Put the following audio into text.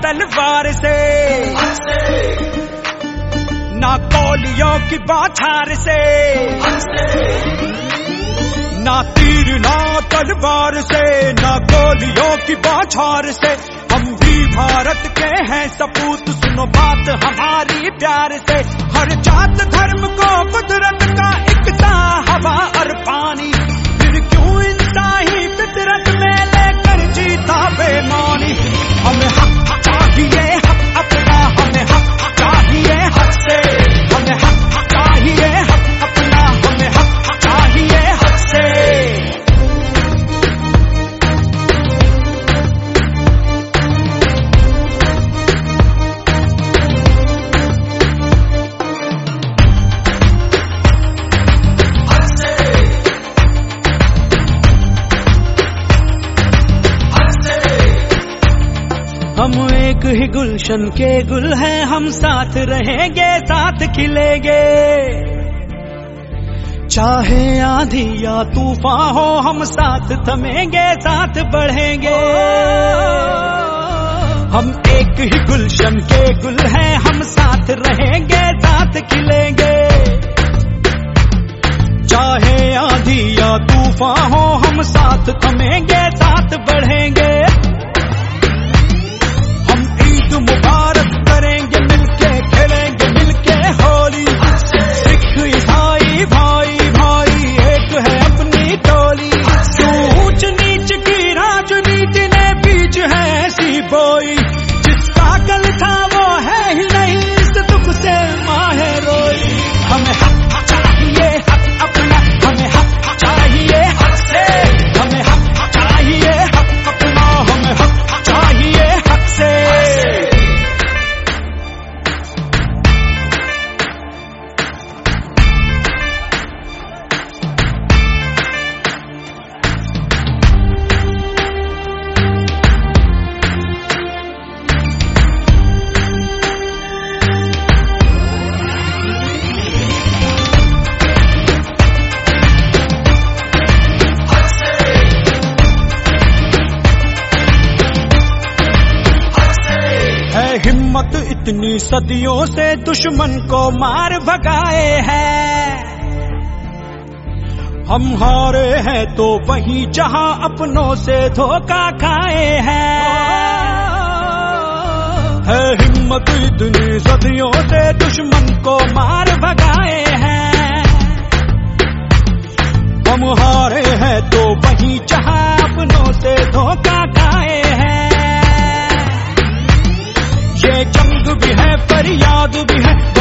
तलवार से, ना गोलियों की बौछार से, ना तीर ना तलवार से, ना गोलियों की बौछार से। हम भी भारत के हैं सपूत, सुनो बात हमारी प्यार से। हर जात धर्म को कुदरत का एकता हवा और पानी, फिर क्यों इंसानी फितरत में लेकर जीता बेमानी। हमें हक चाहिए हक अपना, हमें हक चाहिए हक से, हमें हक चाहिए हक अपना, हमें हक चाहिए हक से। हम एक ही गुलशन के गुल हैं, हम साथ रहेंगे साथ खिलेंगे। चाहे आंधी या तूफान हो हम साथ थमेंगे साथ बढ़ेंगे। हम एक ही गुलशन के गुल हैं, हम साथ रहेंगे साथ खिलेंगे। चाहे आंधी या तूफान हो हम साथ थमेंगे साथ बढ़ेंगे। मुबारक करेंगे मिलके, खेलेंगे मिलके होली। सिख ईसाई भाई भाई एक है अपनी टोली। ऊंच नीच की राजनीति ने बीच है ऐसी बोई, जिसका कल था वो है ही नहीं, इस दुख से माहे रोई। हमें हक चाहिए हक अपना, हमें हक चाहिए हक से, हमें हक चाहिए हक अपना, हमें हक चाहिए हक से। हिम्मत इतनी सदियों से दुश्मन को मार भगाए हैं। हम हारे हैं तो वहीं जहां अपनों से धोखा खाए हैं। है हिम्मत इतनी सदियों से दुश्मन को मार भगाए हैं। हम हारे हैं तो वहीं जहां अपनों से धोखा खाए हैं। ये जंग भी है फरियाद भी है,